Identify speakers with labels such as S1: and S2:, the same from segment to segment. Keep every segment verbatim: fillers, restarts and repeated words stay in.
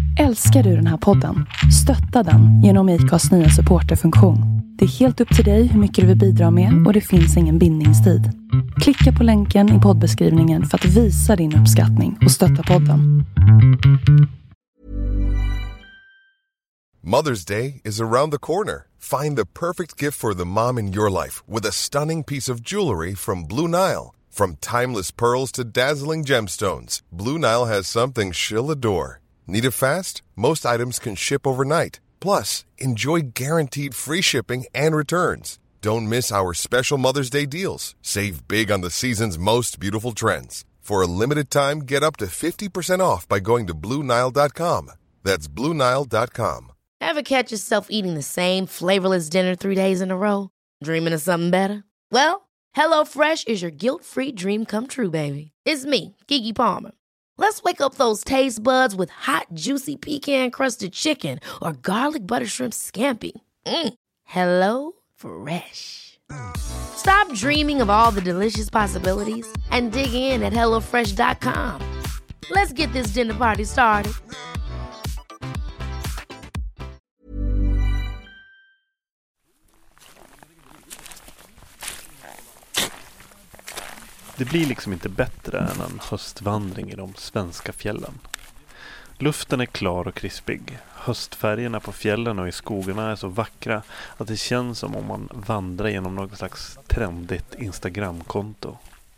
S1: Älskar du den här podden? Stötta den genom ICAs nya supporterfunktion. Det är helt upp till dig hur mycket du vill bidra med och det finns ingen bindningstid. Klicka på länken i poddbeskrivningen för att visa din uppskattning och stötta podden.
S2: Mother's Day is around the corner. Find the perfect gift for the mom in your life with a stunning piece of jewelry from Blue Nile. From timeless pearls to dazzling gemstones, Blue Nile has something she'll adore. Need it fast? Most items can ship overnight. Plus, enjoy guaranteed free shipping and returns. Don't miss our special Mother's Day deals. Save big on the season's most beautiful trends. For a limited time, get up to fifty percent off by going to Blue Nile dot com. That's Blue Nile dot com.
S3: Ever catch yourself eating the same flavorless dinner three days in a row? Dreaming of something better? Well, HelloFresh is your guilt-free dream come true, baby. It's me, Keke Palmer. Let's wake up those taste buds with hot, juicy pecan-crusted chicken or garlic butter shrimp scampi. Mm. Hello Fresh. Stop dreaming of all the delicious possibilities and dig in at hello fresh dot com. Let's get this dinner party started.
S4: Det blir liksom inte bättre än en höstvandring i de svenska fjällen. Luften är klar och krispig. Höstfärgerna på fjällen och i skogarna är så vackra att det känns som om man vandrar genom något slags trendigt Instagramkonto.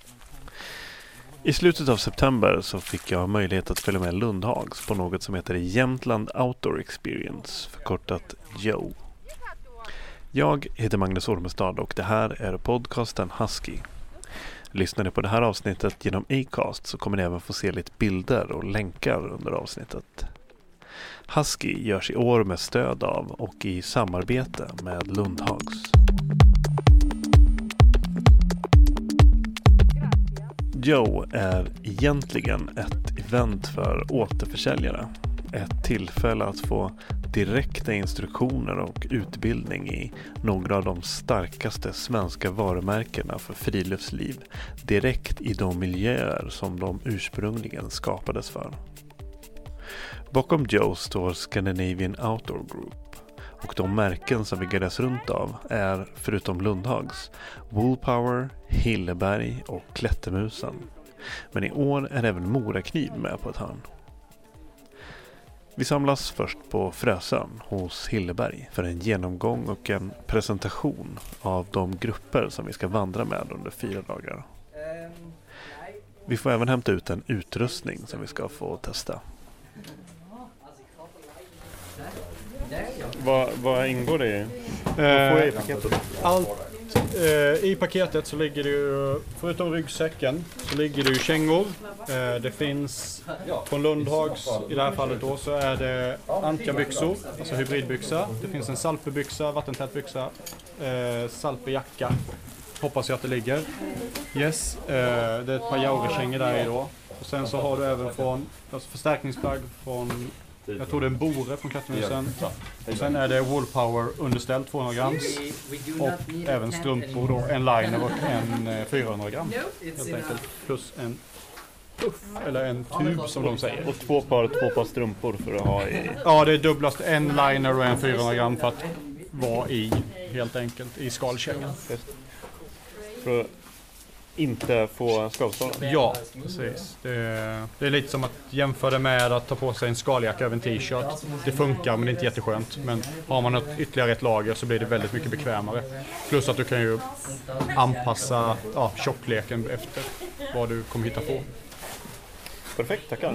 S4: I slutet av september så fick jag möjlighet att följa med Lundhags på något som heter Jämtland Outdoor Experience, förkortat Joe. Jag heter Magnus Ormestad och det här är podcasten Husky. Lyssnar ni på det här avsnittet genom Acast så kommer ni även få se lite bilder och länkar under avsnittet. Husky görs i år med stöd av och i samarbete med Lundhags. Joe är egentligen ett event för återförsäljare. Ett tillfälle att få direkta instruktioner och utbildning i några av de starkaste svenska varumärkena för friluftsliv direkt i de miljöer som de ursprungligen skapades för. Bakom Joe står Scandinavian Outdoor Group och de märken som vi guidas runt av är förutom Lundhags Woolpower, Hilleberg och Klättermusen. Men i år är även Morakniv med på ett hörn. Vi samlas först på Frösön hos Hilleberg för en genomgång och en presentation av de grupper som vi ska vandra med under fyra dagar. Vi får även hämta ut en utrustning som vi ska få testa. Vad, vad ingår det i?
S5: Eh, i paketet? Allt, eh, I paketet så ligger det ju, förutom ryggsäcken, så ligger det ju kängor. Eh, det finns från Lundhags, i det här fallet då, så är det Antia-byxor, alltså hybridbyxa. Det finns en Salpe-byxa, vattentät byxa, eh, Salpe-jacka. Hoppas jag att det ligger. Yes, eh, det är ett par Jaure-kängor där i då. Och sen så har du även från, alltså förstärkningsplagg från, jag tror det är en Bore från Klättermusen. Och sen är det Woolpower underställd tvåhundra grams. Och även strumpor då, en liner och en fyrahundra gram. Helt enkelt. Plus en puff, eller en tub som de säger.
S4: Och två par, två par strumpor för att ha i...
S5: Ja, det är dubblast. En liner och en fyrahundra gram för att vara i, helt enkelt, i skalkängan.
S4: För att inte få skavsår?
S5: Ja, precis. Det är, det är lite som att jämföra det med att ta på sig en skaljacka över en t-shirt. Det funkar men det är inte jätteskönt. Men har man ett, ytterligare ett lager så blir det väldigt mycket bekvämare. Plus att du kan ju anpassa ja, tjockleken efter vad du kommer hitta på.
S4: Perfekt, tackar.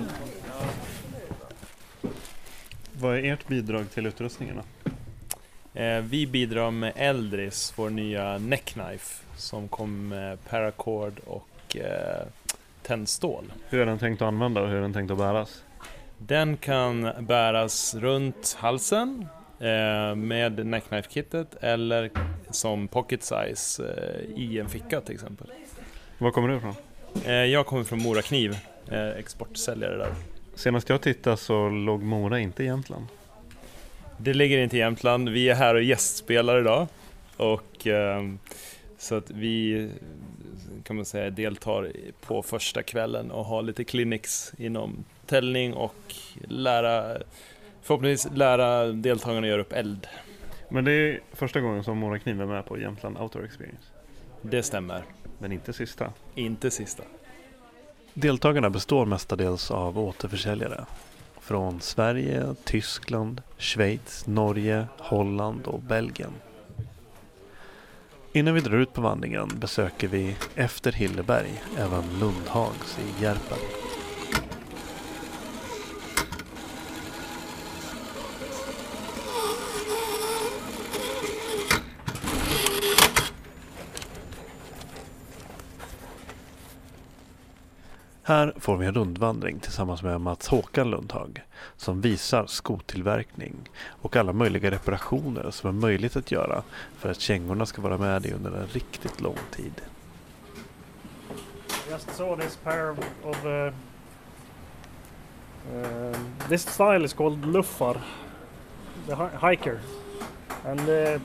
S4: Vad är ert bidrag till utrustningarna?
S6: Eh, vi bidrar med Eldris, vår nya neckknife som kom med paracord och eh, tändstål.
S4: Hur är den tänkt att använda och hur är den tänkt att bäras?
S6: Den kan bäras runt halsen eh, med neckknife-kittet eller som pocket size eh, i en ficka till exempel.
S4: Var kommer du ifrån?
S6: Eh, jag kommer från Morakniv, eh, exportsäljare där.
S4: Senast jag tittade så låg Mora inte i Jämtland.
S6: Det ligger inte i Jämtland. Vi är här och gästspelar idag. Och eh, så att vi kan man säga deltar på första kvällen och har lite clinics inom täljning och lära, förhoppningsvis lära deltagarna göra upp eld.
S4: Men det är första gången som Mora Kniv är med på Jämtland Outdoor Experience.
S6: Det stämmer.
S4: Men inte sista.
S6: Inte sista.
S4: Deltagarna består mestadels av återförsäljare. Från Sverige, Tyskland, Schweiz, Norge, Holland och Belgien. Innan vi drar ut på vandringen besöker vi efter Hilleberg även Lundhags i Järpen. Här får vi en rundvandring tillsammans med Mats Håkan Lundhag som visar skotillverkning och alla möjliga reparationer som är möjligt att göra för att kängorna ska vara med i under en riktigt lång tid.
S7: Just saw this pair of uh, uh, this style is called luffar, the hi- hiker, and uh,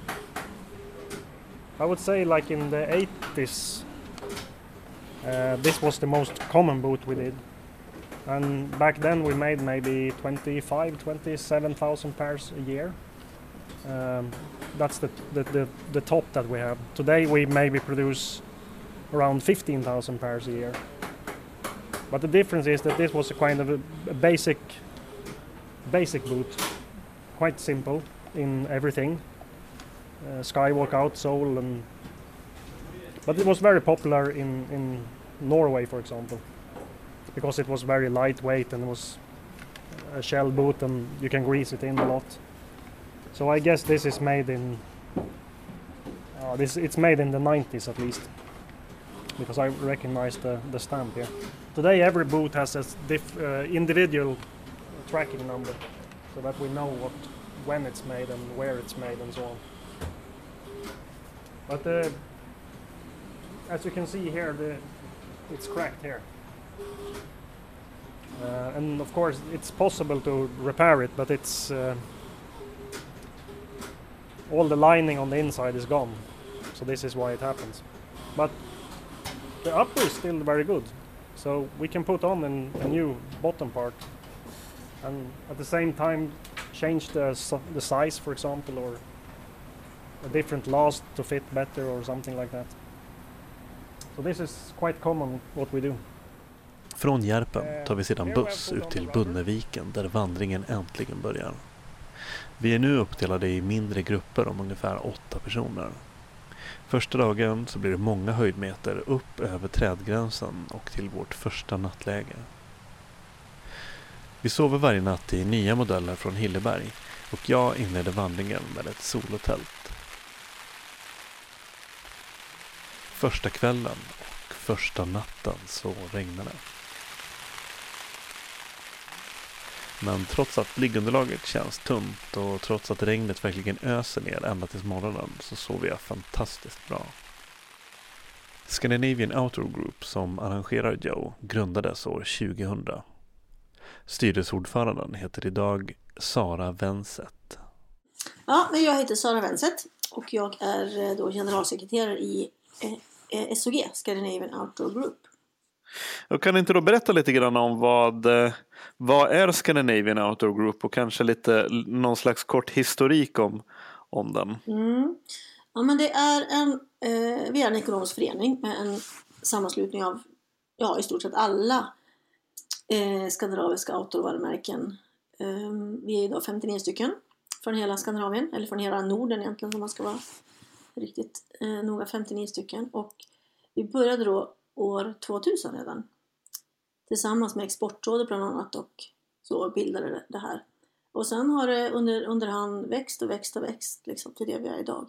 S7: I would say like in the eighties. Uh, this was the most common boot we did, and back then we made maybe twenty-five, twenty-seven thousand pairs a year. Um, that's the, the, the, the top that we have. Today we maybe produce around fifteen thousand pairs a year. But the difference is that this was a kind of a, a basic, basic boot, quite simple in everything. Uh, skywalk outsole and But it was very popular in, in Norway, for example, because it was very lightweight and it was a shell boot and you can grease it in a lot. So I guess this is made in, uh, this it's made in the nineties at least, because I recognize the, the stamp here. Today every boot has a diff, uh, individual tracking number, so that we know what, when it's made and where it's made and so on. But uh, as you can see here, the, it's cracked here. Uh, and of course it's possible to repair it, but it's uh, all the lining on the inside is gone. So this is why it happens. But the upper is still very good. So we can put on an, a new bottom part and at the same time change the, the size, for example, or a different last to fit better or something like that. So this is quite common what we do.
S4: Från Järpen tar vi sedan buss ut till Bunneviken där vandringen äntligen börjar. Vi är nu uppdelade i mindre grupper om ungefär åtta personer. Första dagen så blir det många höjdmeter upp över trädgränsen och till vårt första nattläge. Vi sover varje natt i nya modeller från Hilleberg och jag inleder vandringen med ett solotält. Första kvällen och första natten så regnade det. Men trots att liggunderlaget känns tunt och trots att regnet verkligen öser ner ända till morgonen så sover jag fantastiskt bra. Scandinavian Outdoor Group som arrangerar Joe grundades år tjugohundra. Styrelseordföranden heter idag Sara Wenset.
S8: Ja, men jag heter Sara Wenset och jag är då generalsekreterare i S O G, Scandinavian Outdoor Group.
S4: Jag kan inte då berätta lite grann om vad, vad är Scandinavian Outdoor Group och kanske lite någon slags kort historik om, om den?
S8: Mm. Ja, men det är en, eh, vi är en ekonomisk förening med en sammanslutning av ja, i stort sett alla eh, skandinaviska outdoor-varumärken. Eh, vi är idag femtionio stycken från hela Skandinavien, eller från hela Norden egentligen om man ska vara riktigt eh, noga, femtionio stycken. Och vi började då år tvåtusen redan. Tillsammans med Exportrådet bland annat och så bildade det, det här. Och sen har det under, under hand växt och växt och växt liksom, till det vi är idag.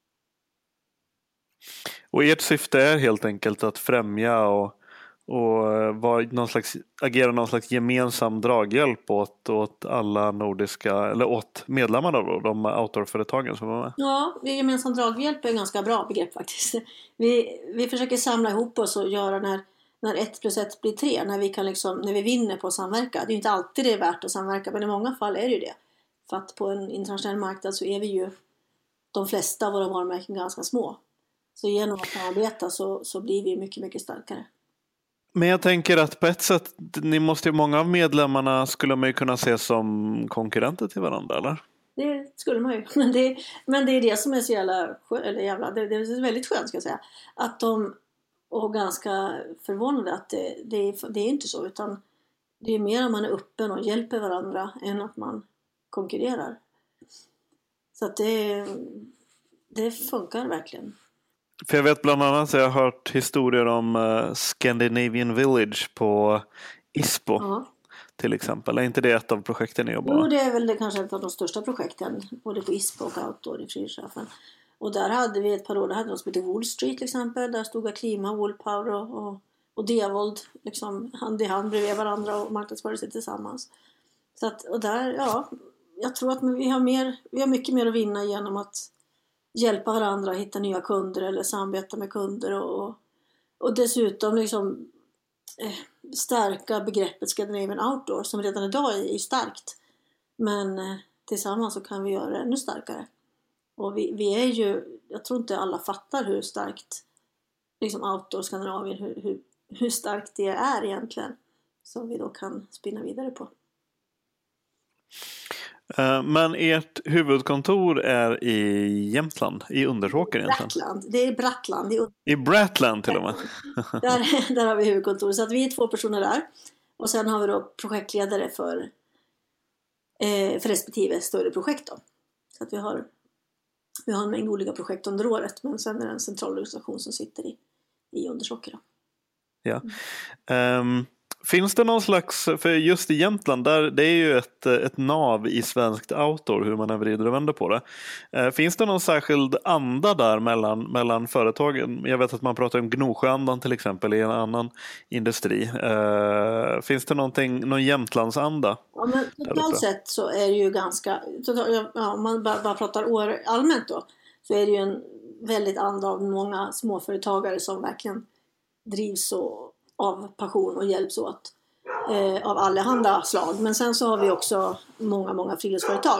S4: Och ert syfte är helt enkelt att främja och, och vara någon slags, agera någon slags gemensam draghjälp åt, åt alla nordiska, eller åt medlemmarna då, de outdoorföretagen som var med.
S8: Ja, gemensam draghjälp är ett ganska bra begrepp faktiskt. Vi, vi försöker samla ihop oss och göra när, när ett plus ett blir tre, när vi, kan liksom, när vi vinner på att samverka. Det är ju inte alltid det är värt att samverka, men i många fall är det ju det. För att på en internationell marknad så är vi ju de flesta av våra varumärken ganska små. Så genom att samarbeta så, så blir vi mycket, mycket starkare.
S4: Men jag tänker att på ett sätt, ni måste ju, många av medlemmarna skulle man ju kunna se som konkurrenter till varandra, eller?
S8: Det skulle man ju. Men det, men det är det som är så jävla, eller jävla det, det är väldigt skönt, ska jag säga. Att de, och ganska förvånade att det, det, är, det är inte så, utan det är mer om man är öppen och hjälper varandra än att man konkurrerar. Så att det, det funkar verkligen.
S4: För jag vet bland annat, jag har hört historier om uh, Scandinavian Village på ISPO. Ja. Till exempel. Är inte det ett av projekten ni jobbar med?
S8: Jo, det är väl det kanske ett av de största projekten. Både på ISPO och Outdoor i Friedrichshafen. Och där hade vi ett par år, där hade vi något som heter Wool Street till exempel. Där stod Aklima, Woolpower och, och, och Devold liksom hand i hand bredvid varandra och marknadsförde sig tillsammans. Så att, och där, ja, jag tror att vi har, mer, vi har mycket mer att vinna genom att hjälpa varandra att hitta nya kunder eller samarbeta med kunder. Och, och dessutom liksom eh, stärka begreppet Scandinavian Outdoor som redan idag är, är starkt. Men eh, tillsammans så kan vi göra det ännu starkare. Och vi, vi är ju, jag tror inte alla fattar hur starkt liksom Outdoor Skandinavien, hur, hur, hur starkt det är egentligen. Som vi då kan spinna vidare på.
S4: Men ert huvudkontor är i Jämtland, i Undersåker egentligen?
S8: Brattland, det är Brattland. I,
S4: I Brattland till och med?
S8: där, där har vi huvudkontor, så att vi är två personer där. Och sen har vi då projektledare för, eh, för respektive större projekt då. Så att vi har, vi har en mängd olika projekt under året, men sen är det en central organisation som sitter i, i Undersåker då.
S4: Ja. Um... Finns det någon slags, för just i Jämtland, där, det är ju ett, ett nav i svenskt outdoor, hur man än vrider och vänder på det. Eh, finns det någon särskild anda där mellan, mellan företagen? Jag vet att man pratar om Gnosjöandan till exempel i en annan industri. Eh, finns det någonting, någon Jämtlandsanda?
S8: Ja, men totalt sett så är det ju ganska, ja, om man bara, bara pratar år allmänt då, så är det ju en väldigt anda av många småföretagare som verkligen drivs så av passion och hjälps åt eh, av allehanda slag. Men sen så har vi också många, många friluftsföretag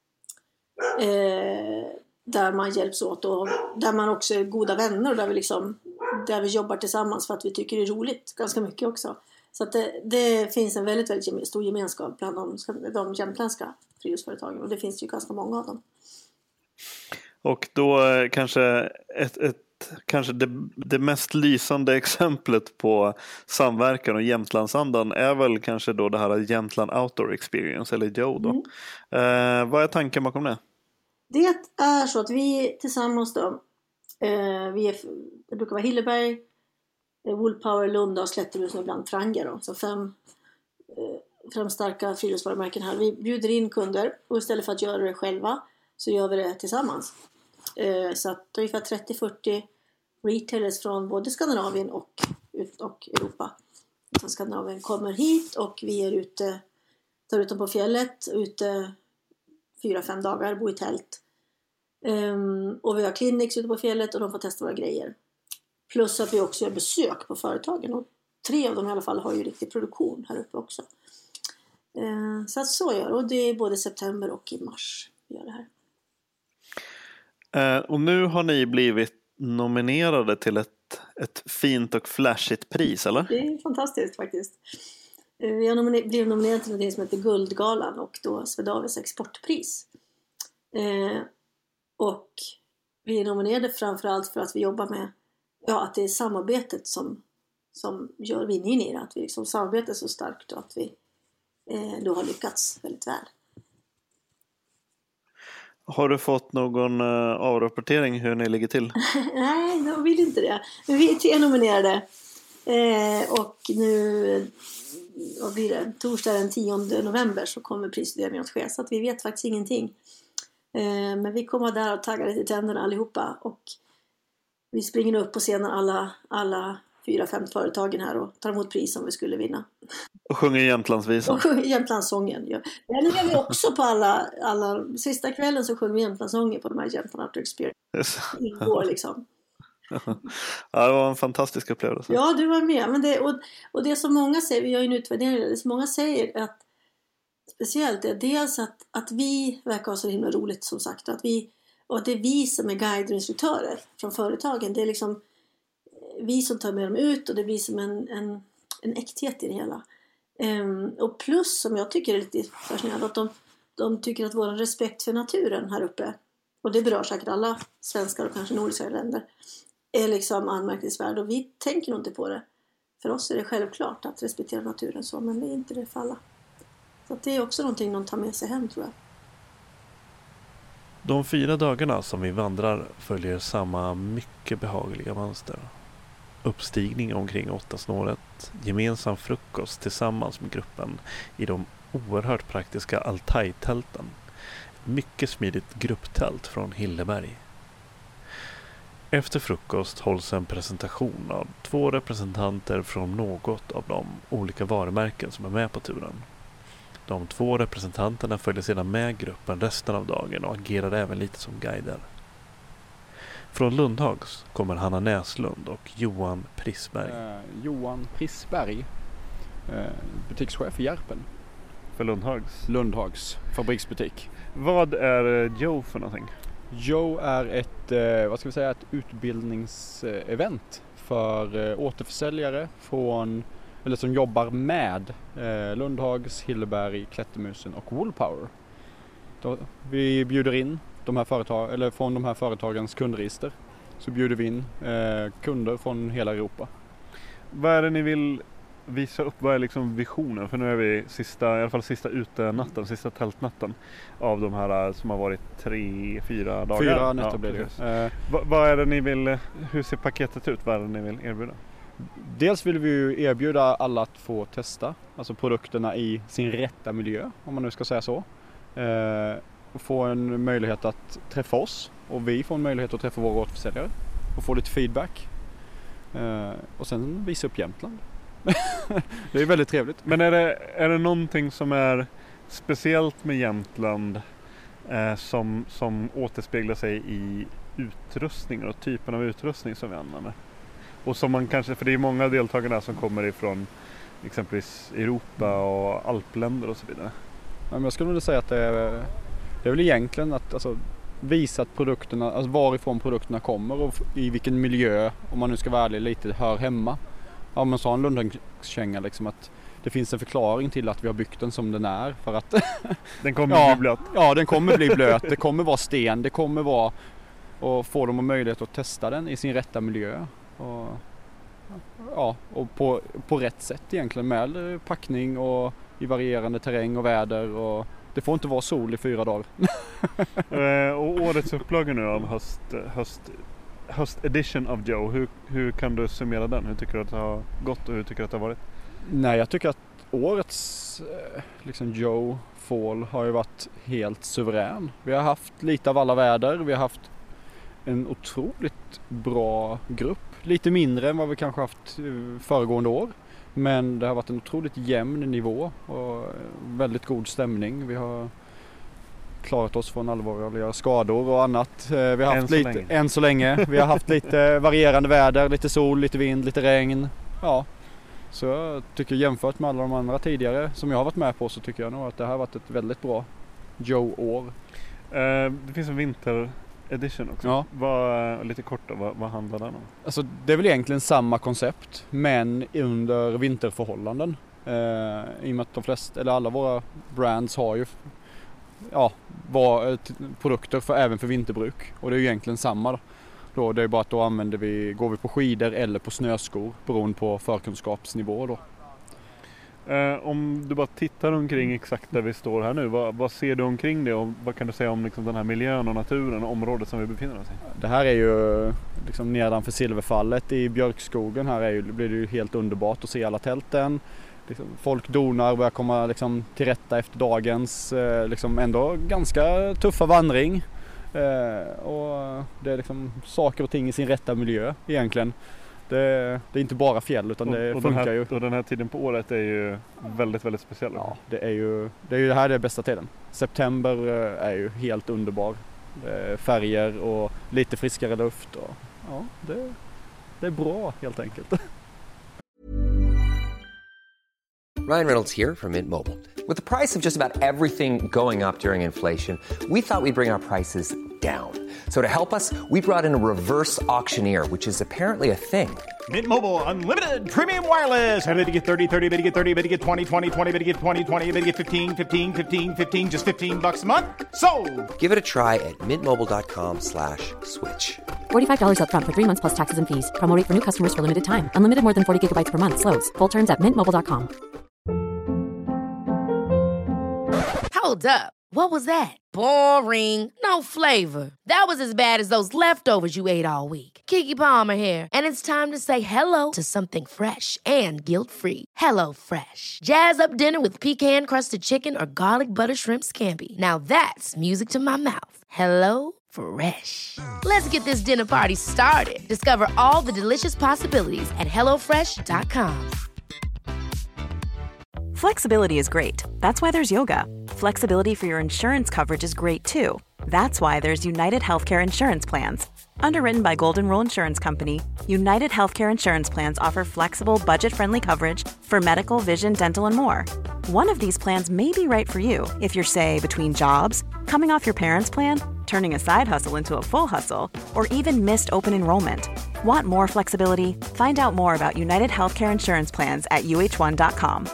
S8: eh, där man hjälps åt och där man också är goda vänner och där vi, liksom, där vi jobbar tillsammans för att vi tycker det är roligt ganska mycket också. Så att det, det finns en väldigt, väldigt stor gemenskap bland de, de jämtländska friluftsföretagen och det finns ju ganska många av dem.
S4: Och då kanske ett, ett kanske det, det mest lysande exemplet på samverkan och Jämtlandsandan är väl kanske då det här Jämtland Outdoor Experience, eller Joe då. Mm. Eh, vad är tanken bakom det?
S8: Det är så att vi tillsammans då, eh, vi är, det brukar vara Hilleberg, eh, Woolpower, Lunda och Slätterhus och ibland Franga då. Så fem, eh, fem starka friluftsvarumärken här. Vi bjuder in kunder och istället för att göra det själva så gör vi det tillsammans. Eh, så att ungefär trettio till fyrtio retailers från både Skandinavien och, och Europa. Så Skandinavien kommer hit och vi är ute, tar ut dem på fjället, ute fyra, fem dagar, bor i tält. Um, och vi har clinics ute på fjället och de får testa våra grejer. Plus att vi också gör besök på företagen och tre av dem i alla fall har ju riktig produktion här uppe också. Uh, så att så gör och det är både september och i mars vi gör det här.
S4: Uh, och nu har ni blivit nominerade till ett, ett fint och flashigt pris, eller?
S8: Det är fantastiskt faktiskt. Vi har nominer- blivit nominerade till något som heter Guldgalan och då Swedavias exportpris. Eh, och vi är nominerade framförallt för att vi jobbar med, ja, att det är samarbetet som, som gör vinningen i det. Att vi liksom samarbetar så starkt och att vi eh, då har lyckats väldigt väl.
S4: Har du fått någon uh, avrapportering hur ni ligger till?
S8: Nej, de vill inte det. Men vi är tre nominerade. Eh, och nu, vad blir det? Torsdag den tionde november så kommer prisutdelningen att ske. Så att vi vet faktiskt ingenting. Eh, men vi kommer där och taggar lite i tänderna allihopa. Och vi springer upp på scenen alla, alla fyra, fem företagen här och tar emot pris om vi skulle vinna.
S4: Och sjunger Jämtlandsvisan.
S8: Och sjunger Jämtlandssången. Ja. Den gör vi också på alla, alla... Sista kvällen så sjunger vi Jämtlandssången på de här Jämtland Outdoor Experience. Ingår liksom.
S4: Ja, det var en fantastisk upplevelse.
S8: Ja, du var med. Men det, och, och det som många säger, vi gör ju en utvärdering, det som många säger att speciellt är dels att, att vi verkar ha så himla roligt som sagt. Att vi, och det är vi som är guider och instruktörer från företagen. Det är liksom vi som tar med dem ut och det blir som en, en, en äkthet i det hela. Um, och plus som jag tycker är lite fascinerande att de, de tycker att vår respekt för naturen här uppe, och det berör säkert alla svenskar och kanske nordiska länder, är liksom anmärkningsvärd, och vi tänker nog inte på det. För oss är det självklart att respektera naturen så, men det är inte det för alla. Så att det är också någonting de tar med sig hem, tror jag.
S4: De fyra dagarna som vi vandrar följer samma mycket behagliga mönster. Uppstigning omkring åtta snåret, gemensam frukost tillsammans med gruppen i de oerhört praktiska Altai-tälten. Ett mycket smidigt grupptält från Hilleberg. Efter frukost hålls en presentation av två representanter från något av de olika varumärken som är med på turen. De två representanterna följer sedan med gruppen resten av dagen och agerar även lite som guider. Från Lundhags kommer Hanna Näslund och Johan Prissberg.
S9: Eh, Johan Prissberg, eh, butikschef i Järpen.
S4: För Lundhags?
S9: Lundhags fabriksbutik.
S4: Vad är Joe för någonting?
S9: Joe är ett, eh, vad ska vi säga, ett utbildningsevent för eh, återförsäljare från, eller som jobbar med eh, Lundhags, Hilleberg, Klättermusen och Woolpower. Då, vi bjuder in de här företag, eller från de här företagens kundregister, så bjuder vi in eh, kunder från hela Europa.
S4: Vad är det ni vill visa upp? Vad är liksom visionen? För nu är vi sista, i alla fall sista utenatten, sista tältnatten av de här som har varit tre, fyra dagar.
S9: Fyra nätter
S4: ja,
S9: blir det. Eh,
S4: vad, vad är det ni vill, hur ser paketet ut? Vad är det ni vill erbjuda?
S9: Dels vill vi ju erbjuda alla att få testa, alltså produkterna i sin rätta miljö, om man nu ska säga så. Eh, och få en möjlighet att träffa oss, och vi får en möjlighet att träffa våra återförsäljare och få lite feedback. Eh, och sen visa upp Jämtland. Det är väldigt trevligt.
S4: Men är det, är det någonting som är speciellt med Jämtland eh, som, som återspeglar sig i utrustningen och typen av utrustning som vi använder? Och som man kanske, för det är många deltagare som kommer ifrån exempelvis Europa och alpländer och så vidare.
S9: Ja, men jag skulle nog säga att det är, det är väl egentligen att alltså, visa att produkterna, alltså varifrån produkterna kommer och i vilken miljö, om man nu ska vara ärlig, lite hör hemma. Ja, men sa en Lundhagskänga liksom att det finns en förklaring till att vi har byggt den som den är, för att
S4: den kommer
S9: ja,
S4: bli blöt.
S9: Ja, den kommer bli blöt. Det kommer vara sten, det kommer vara, och få dem möjlighet att testa den i sin rätta miljö. Och, ja, och på, på rätt sätt egentligen, med packning och i varierande terräng och väder, och det får inte vara sol i fyra dagar.
S4: Och årets upplaga nu av höst, höst, höst edition av Joe, hur, hur kan du summera den? Hur tycker du att det har gått och hur tycker du att det har varit?
S9: Nej, jag tycker att årets liksom Joe Fall har ju varit helt suverän. Vi har haft lite av alla väder, vi har haft en otroligt bra grupp. Lite mindre än vad vi kanske haft föregående år. Men det har varit en otroligt jämn nivå och väldigt god stämning. Vi har klarat oss från allvarliga skador och annat. Vi har haft än lite, länge. än så länge. Vi har haft lite varierande väder, lite sol, lite vind, lite regn. Ja. Så jag tycker, jämfört med alla de andra tidigare som jag har varit med på, så tycker jag nog att det här har varit ett väldigt bra Joe-år.
S4: Uh, det finns en vinter edition också.
S9: Ja.
S4: Vad, lite kort då, vad, vad handlar den om?
S9: Alltså, det är väl egentligen samma koncept, men under vinterförhållanden. Uh, I och med att de flesta, eller alla våra brands har ju ja, var, t- produkter för, även för vinterbruk. Och det är ju egentligen samma då. Då, det är bara att då använder vi, går vi på skidor eller på snöskor beroende på förkunskapsnivå då.
S4: Eh, om du bara tittar omkring exakt där vi står här nu, vad, vad ser du omkring det och vad kan du säga om liksom den här miljön och naturen och området som vi befinner oss i?
S9: Det här är ju liksom nedanför Silverfallet i Björkskogen. Här är ju, blir det ju helt underbart att se alla tälten. Liksom, folk donar och börjar komma liksom till rätta efter dagens eh, liksom ändå ganska tuffa vandring. Eh, och det är liksom saker och ting i sin rätta miljö egentligen. Det, det är inte bara fjäll utan
S4: och,
S9: det
S4: och
S9: funkar
S4: den här,
S9: ju.
S4: Och den här tiden på året är ju väldigt, väldigt speciell.
S9: Ja, det är ju det, är ju det här är bästa tiden. September är ju helt underbar. Färger och lite friskare luft. Och, ja, det, det är bra helt enkelt.
S10: Ryan Reynolds here from Mint Mobile. With the price of just about everything going up during inflation, we thought we'd bring our prices down. So to help us, we brought in a reverse auctioneer, which is apparently a thing.
S11: Mint Mobile Unlimited Premium Wireless. Ready to get thirty, thirty, bit to get thirty, bit to get twenty, twenty, twenty, bit to get twenty, twenty, bit to get fifteen, fifteen, fifteen, fifteen, just fifteen bucks a month? Sold!
S10: Give it a try at mintmobile.com slash switch.
S12: forty-five dollars up front for three months plus taxes and fees. Promo rate for new customers for limited time. Unlimited more than forty gigabytes per month. Slows full terms at mint mobile dot com.
S3: Hold up. What was that? Boring. No flavor. That was as bad as those leftovers you ate all week. Keke Palmer here, and it's time to say hello to something fresh and guilt-free. Hello Fresh. Jazz up dinner with pecan-crusted chicken or garlic butter shrimp scampi. Now that's music to my mouth. Hello Fresh. Let's get this dinner party started. Discover all the delicious possibilities at hello fresh dot com.
S13: Flexibility is great. That's why there's yoga. Flexibility for your insurance coverage is great too. That's why there's United Healthcare Insurance Plans. Underwritten by Golden Rule Insurance Company, United Healthcare Insurance Plans offer flexible, budget-friendly coverage for medical, vision, dental, and more. One of these plans may be right for you if you're, say, between jobs, coming off your parents' plan, turning a side hustle into a full hustle, or even missed open enrollment. Want more flexibility? Find out more about United Healthcare Insurance Plans at u h one dot com.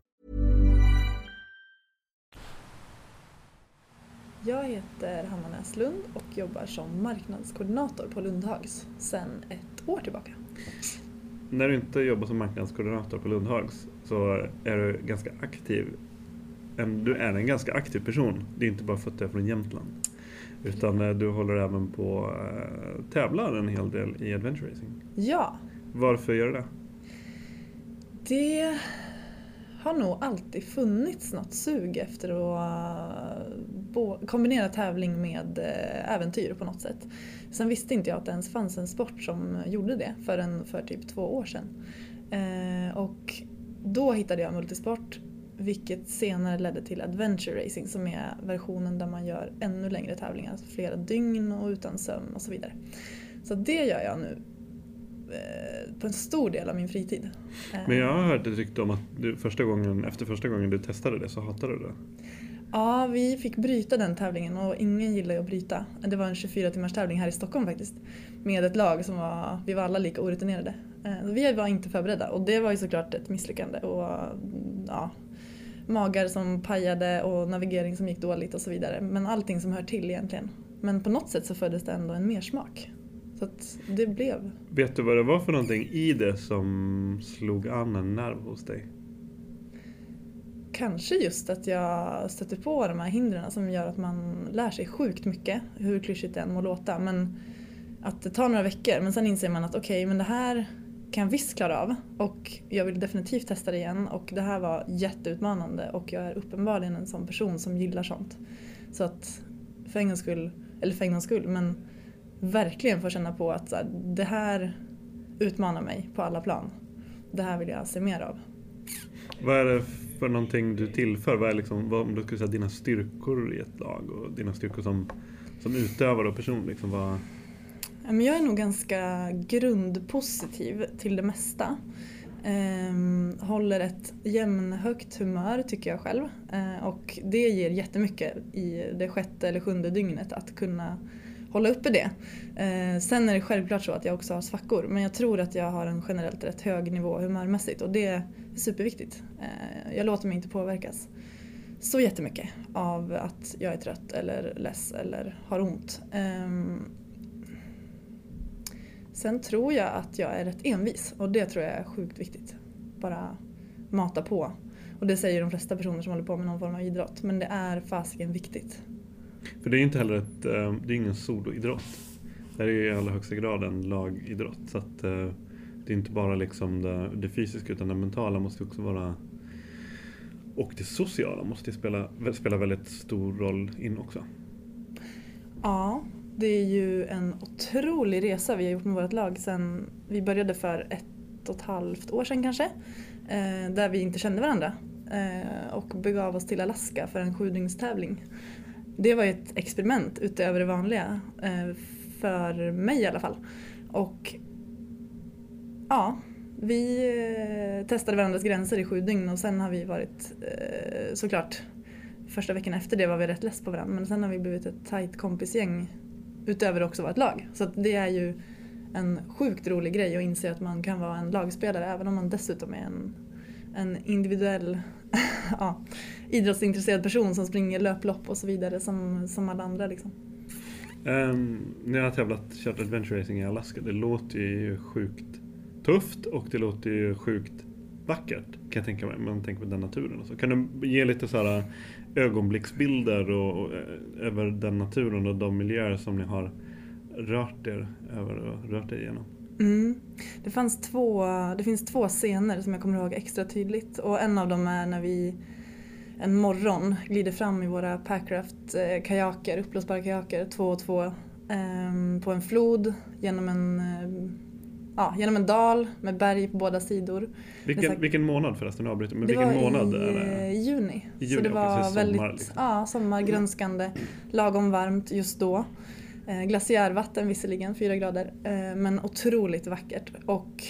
S14: Jag heter Hanna Näslund och jobbar som marknadskoordinator på Lundhags sedan ett år tillbaka.
S4: När du inte jobbar som marknadskoordinator på Lundhags så är du ganska aktiv. Du är en ganska aktiv person. Det är inte bara för att du är från Jämtland. Utan du håller även på att tävla en hel del i adventure racing.
S14: Ja.
S4: Varför gör du det?
S14: Det har nog alltid funnits något sug efter att kombinera tävling med äventyr på något sätt. Sen visste inte jag att det ens fanns en sport som gjorde det förrän för typ två år sedan. Och då hittade jag multisport, vilket senare ledde till adventure racing som är versionen där man gör ännu längre tävlingar, alltså flera dygn och utan sömn och så vidare. Så det gör jag nu på en stor del av min fritid.
S4: Men jag har hört ett rykte om att du första gången, efter första gången du testade det så hatade du det.
S14: Ja, vi fick bryta den tävlingen och ingen gillade att bryta. Det var en tjugofyra timmars tävling här i Stockholm faktiskt. Med ett lag som var, vi var alla lika orutinerade. Vi var inte förberedda och det var ju såklart ett misslyckande. Och ja, magar som pajade och navigering som gick dåligt och så vidare. Men allting som hör till egentligen. Men på något sätt så föddes det ändå en mersmak. Så att det blev.
S4: Vet du vad det var för någonting i det som slog an en nerv hos dig?
S14: Kanske just att jag stötte på de här hindren som gör att man lär sig sjukt mycket. Hur klyschigt det än må låta. Men att det tar några veckor. Men sen inser man att okej, okay, men det här kan jag visst klara av. Och jag vill definitivt testa det igen. Och det här var jätteutmanande. Och jag är uppenbarligen en sån person som gillar sånt. Så att för en gångs skull, eller för en gångs skull, men verkligen får känna på att så här, det här utmanar mig på alla plan. Det här vill jag se mer av.
S4: Vad är det för någonting du tillför? Vad är liksom, vad, om du skulle säga dina styrkor i ett lag och dina styrkor som, som utövare och person? Liksom, vad...
S14: Jag är nog ganska grundpositiv till det mesta. Ehm, håller ett jämnhögt humör tycker jag själv. Ehm, och det ger jättemycket i det sjätte eller sjunde dygnet att kunna hålla uppe det. Eh, sen är det självklart så att jag också har svackor. Men jag tror att jag har en generellt rätt hög nivå humörmässigt. Och det är superviktigt. Eh, jag låter mig inte påverkas så jättemycket av att jag är trött eller less eller har ont. Eh, sen tror jag att jag är rätt envis. Och det tror jag är sjukt viktigt. Bara mata på. Och det säger de flesta personer som håller på med någon form av idrott. Men det är fasiken viktigt.
S4: För det är inte heller ett, det är ingen soloidrott. Det är ju i allra högsta grad en lagidrott. Så att det är inte bara liksom det, det fysiska utan det mentala måste också vara, och det sociala måste spela, spela väldigt stor roll in också.
S14: Ja, det är ju en otrolig resa vi har gjort med vårt lag sen vi började för ett och ett halvt år sedan kanske. Där vi inte kände varandra och begav oss till Alaska för en sjudygnstävling. Det var ett experiment utöver det vanliga, för mig i alla fall. Och ja, vi testade varandras gränser i sju dygn och sen har vi varit, såklart, första veckan efter det var vi rätt less på varandra. Men sen har vi blivit ett tajt kompisgäng utöver också vara ett lag. Så att det är ju en sjukt rolig grej att inse att man kan vara en lagspelare även om man dessutom är en, en individuell ja, idrottsintresserad person som springer löplopp och så vidare som, som alla andra liksom.
S4: Um, när jag har tävlat kört adventure racing i Alaska, det låter ju sjukt tufft och det låter ju sjukt vackert, kan jag tänka mig, man tänker på den naturen och så. Kan du ge lite så här ögonblicksbilder och, och, över den naturen och de miljöer som ni har rört er över och rört er igenom?
S14: Mm. Det fanns två, det finns två scener som jag kommer ihåg extra tydligt, och en av dem är när vi en morgon glider fram i våra Packraft-kajaker, uppblåsbara kajaker, två och två, eh, på en flod genom en, eh, ja, genom en dal med berg på båda sidor.
S4: Vilken,
S14: så,
S4: vilken månad förresten avbryter? Men
S14: det
S4: vilken
S14: var
S4: månad
S14: i
S4: är det?
S14: juni.
S4: I juni.
S14: Så det var
S4: precis,
S14: väldigt
S4: sommar, liksom.
S14: ja, sommargrönskande, lagom varmt just då. Eh, glaciärvatten visserligen, fyra grader, eh, men otroligt vackert. Och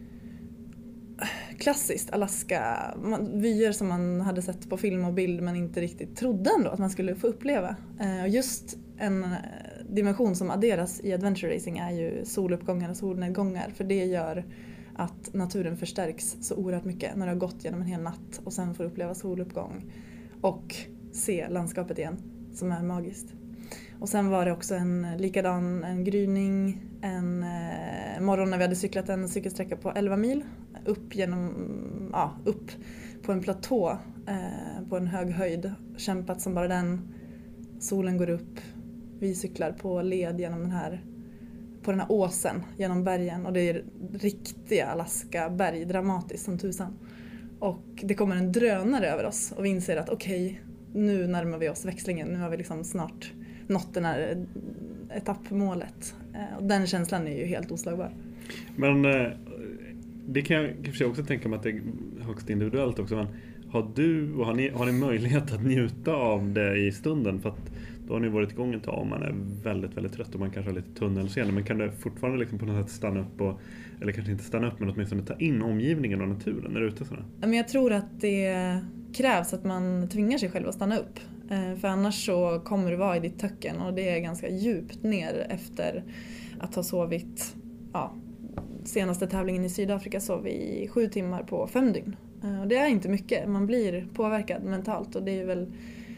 S14: klassiskt Alaska, man, vyer som man hade sett på film och bild men inte riktigt trodde ändå att man skulle få uppleva. Eh, och just en dimension som adderas i adventure racing är ju soluppgångar och solnedgångar, för det gör att naturen förstärks så oerhört mycket när du har gått genom en hel natt och sen får uppleva soluppgång och se landskapet igen, som är magiskt. Och sen var det också en likadan en gryning, en eh, morgon när vi hade cyklat en cykelsträcka på elva mil upp genom ja, upp på en platå eh, på en hög höjd, kämpat som bara den. Solen går upp, vi cyklar på led genom den här på den här åsen genom bergen, och det är riktiga Alaska berg, dramatiskt som tusan. Och det kommer en drönare över oss och vi inser att okej, okay, nu närmar vi oss växlingen, nu har vi liksom snart nått den här etappmålet. Och den känslan är ju helt oslagbar.
S4: Men det kan jag kanske också tänka mig att det är högst individuellt också. Men har du och har ni, har ni möjlighet att njuta av det i stunden? För att då har ni varit igång ett tag och man är väldigt, väldigt trött och man kanske har lite tunnelseende. Men kan du fortfarande liksom på något sätt stanna upp och, eller kanske inte stanna upp, men åtminstone ta in omgivningen och naturen när du är ute sådär?
S14: Men jag tror att det krävs att man tvingar sig själv att stanna upp. För annars så kommer du vara i ditt töcken, och det är ganska djupt ner efter att ha sovit. Ja, senaste tävlingen i Sydafrika sov vi i sju timmar på fem dygn. Och det är inte mycket, man blir påverkad mentalt, och det är väl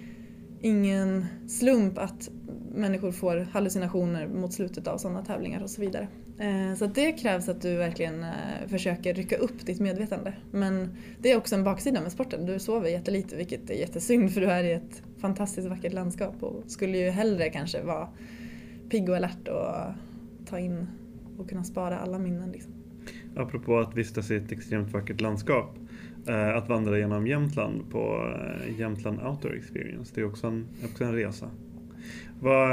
S14: ingen slump att människor får hallucinationer mot slutet av sådana tävlingar och så vidare. Så att det krävs att du verkligen försöker rycka upp ditt medvetande. Men det är också en baksida med sporten. Du sover jättelite, vilket är jättesynd, för du är i ett fantastiskt vackert landskap och skulle ju hellre kanske vara pigg och alert och ta in och kunna spara alla minnen liksom.
S4: Apropå att vistas i ett extremt vackert landskap, att vandra genom Jämtland på Jämtland Outdoor Experience, det är också en, också en resa. Vad,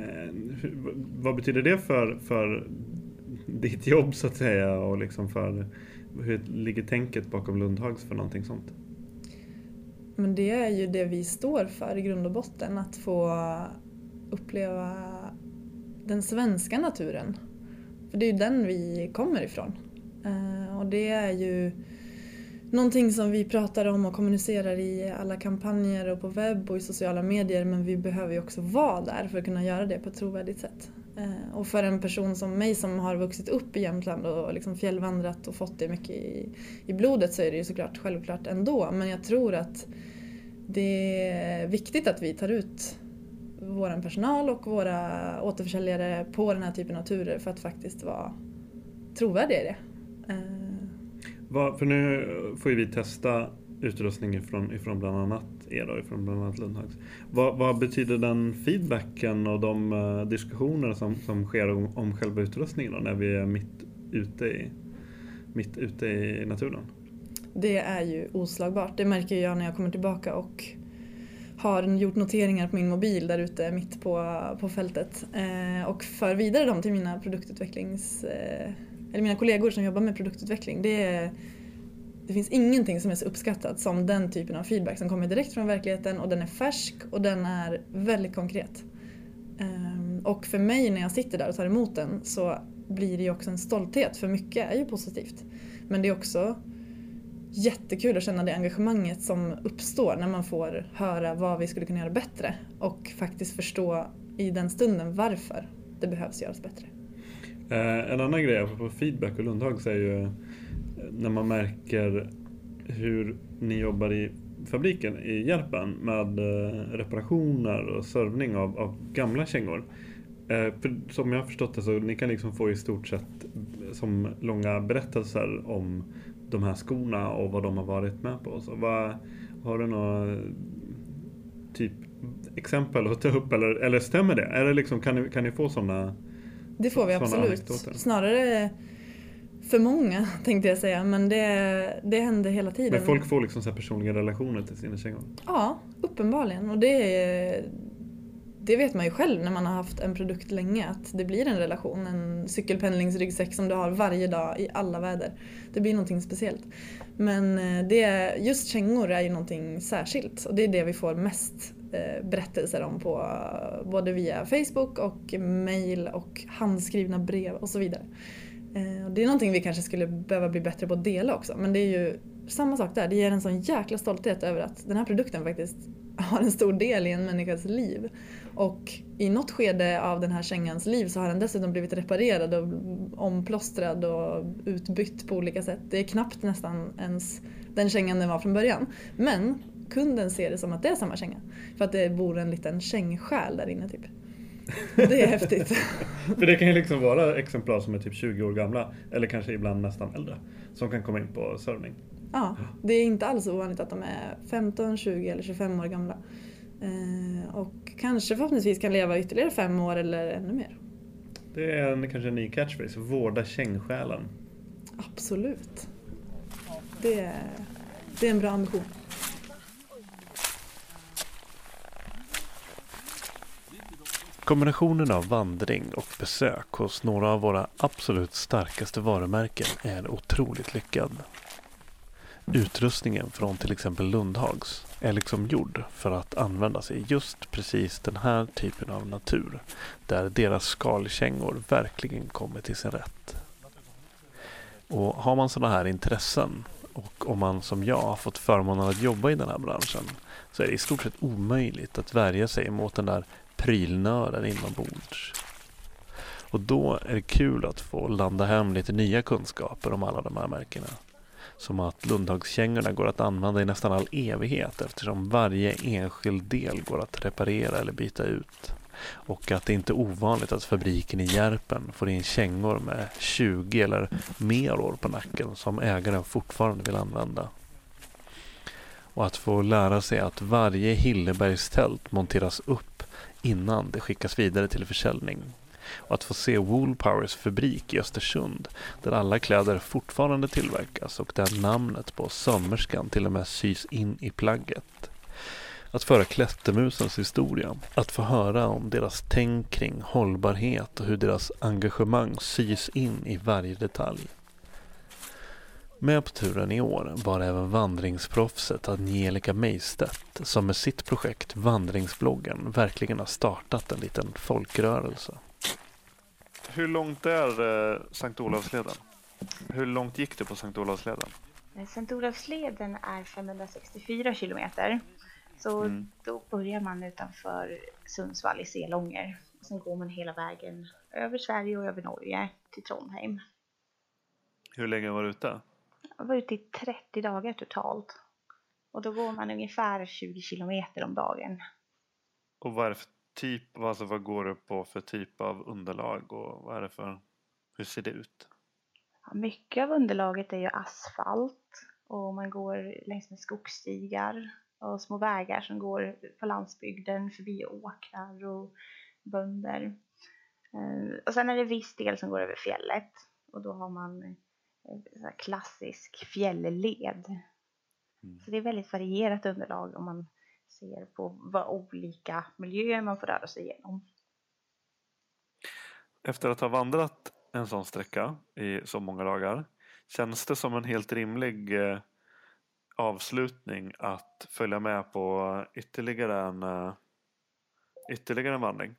S4: vad betyder det för, för ditt jobb så att säga, och liksom för hur ligger tänket bakom Lundhags för någonting sånt?
S14: Men det är ju det vi står för i grund och botten, att få uppleva den svenska naturen. För det är ju den vi kommer ifrån. Och det är ju någonting som vi pratar om och kommunicerar i alla kampanjer och på webb och i sociala medier, men vi behöver ju också vara där för att kunna göra det på ett trovärdigt sätt. Och för en person som mig som har vuxit upp i Jämtland och liksom fjällvandrat och fått det mycket i, i blodet, så är det ju såklart självklart ändå. Men jag tror att det är viktigt att vi tar ut vår personal och våra återförsäljare på den här typen av turer för att faktiskt vara trovärdiga i det.
S4: För nu får ju vi testa utrustning ifrån, ifrån bland annat er och ifrån bland annat Lundhags. Vad, vad betyder den feedbacken och de uh, diskussioner som, som sker om, om själva utrustningen då, när vi är mitt ute, i, mitt ute i naturen?
S14: Det är ju oslagbart. Det märker jag när jag kommer tillbaka och har gjort noteringar på min mobil där ute mitt på, på fältet. Eh, och för vidare dem till mina produktutvecklings... Eh, eller mina kollegor som jobbar med produktutveckling. Det, är, det finns ingenting som är så uppskattat som den typen av feedback som kommer direkt från verkligheten, och den är färsk och den är väldigt konkret. Um, och för mig när jag sitter där och tar emot den så blir det ju också en stolthet, för mycket är ju positivt. Men det är också jättekul att känna det engagemanget som uppstår när man får höra vad vi skulle kunna göra bättre och faktiskt förstå i den stunden varför. det behövs göras bättre.
S4: Eh, en annan grej på feedback och Lundhags är ju när man märker hur ni jobbar i fabriken i Järpen med eh, reparationer och servning av, av gamla kängor. Eh, för som jag har förstått det så ni kan liksom få i stort sett som långa berättelser om de här skorna och vad de har varit med på. Så vad, har du några typ exempel att ta upp eller, eller stämmer det? Är det liksom, kan, ni, kan ni få sådana?
S14: Det får vi absolut. Snarare för många tänkte jag säga, men det, det händer hela tiden.
S4: Men folk får liksom så här personliga relationer till sina kängor?
S14: Ja, uppenbarligen. Och det, det vet man ju själv när man har haft en produkt länge, att det blir en relation. En cykelpendlingsryggsäck som du har varje dag i alla väder. Det blir någonting speciellt. Men det, just kängor är ju någonting särskilt. Och det är det vi får mest berättelser om på både via Facebook och mail och handskrivna brev och så vidare. Det är någonting vi kanske skulle behöva bli bättre på att dela också. Men det är ju samma sak där. Det ger en sån jäkla stolthet över att den här produkten faktiskt har en stor del i en människas liv. Och i något skede av den här kängans liv så har den dessutom blivit reparerad och omplåstrad och utbytt på olika sätt. Det är knappt nästan ens den kängan den var från början. Men kunden ser det som att det är samma känga. För att det bor en liten kängsjäl där inne typ. Det är häftigt.
S4: För det kan ju liksom vara exemplar som är typ tjugo år gamla. Eller kanske ibland nästan äldre. Som kan komma in på servning.
S14: Ja, det är inte alls ovanligt att de är femton, tjugo eller tjugofem år gamla. Eh, och kanske förhoppningsvis kan leva ytterligare fem år eller ännu mer.
S4: Det är en, kanske en ny catchphrase. Vårda kängsjälen.
S14: Absolut. Det är, det är en bra ambition.
S4: Kombinationen av vandring och besök hos några av våra absolut starkaste varumärken är otroligt lyckad. Utrustningen från till exempel Lundhags är liksom gjord för att användas i just precis den här typen av natur, där deras skalkängor verkligen kommer till sin rätt. Och har man sådana här intressen, och om man som jag har fått förmånen att jobba i den här branschen, så är det i stort sett omöjligt att värja sig mot den där prylnörden inombords. Och då är det kul att få landa hem lite nya kunskaper om alla de här märkena. Som att Lundhagskängorna går att använda i nästan all evighet eftersom varje enskild del går att reparera eller byta ut. Och att det inte är ovanligt att fabriken i Järpen får in kängor med tjugo eller mer år på nacken som ägaren fortfarande vill använda. Och att få lära sig att varje Hillebergstält monteras upp innan det skickas vidare till försäljning. Och att få se Woolpowers fabrik i Östersund där alla kläder fortfarande tillverkas och där namnet på sömmerskan till och med sys in i plagget. Att föra klättermusens historia. Att få höra om deras tänk kring hållbarhet och hur deras engagemang sys in i varje detalj. Med på turen i år var även vandringsproffset Angelica Meistedt som med sitt projekt Vandringsbloggen verkligen har startat en liten folkrörelse. Hur långt är eh, Sankt Olavsleden? Hur långt gick du på Sankt Olavsleden?
S15: Sankt Olavsleden är femhundrasextiofyra kilometer. Så mm. då börjar man utanför Sundsvall i Selånger. Sen går man hela vägen över Sverige och över Norge till Trondheim.
S4: Hur länge var du ute?
S15: Jag var ute i trettio dagar totalt. Och då går man ungefär tjugo kilometer om dagen.
S4: Och vad är det för typ, alltså vad går det på för typ av underlag och vad är det för, hur ser det ut?
S15: Ja, mycket av underlaget är ju asfalt och man går längs med skogsstigar och små vägar som går på landsbygden förbi åkrar och bönder. Och sen är det viss del som går över fjället och då har man så klassisk fjällled. Mm. Så det är väldigt varierat underlag om man ser på vad olika miljöer man får röra sig igenom.
S4: Efter att ha vandrat en sån sträcka i så många dagar, känns det som en helt rimlig eh, avslutning att följa med på ytterligare en, eh, ytterligare en vandring?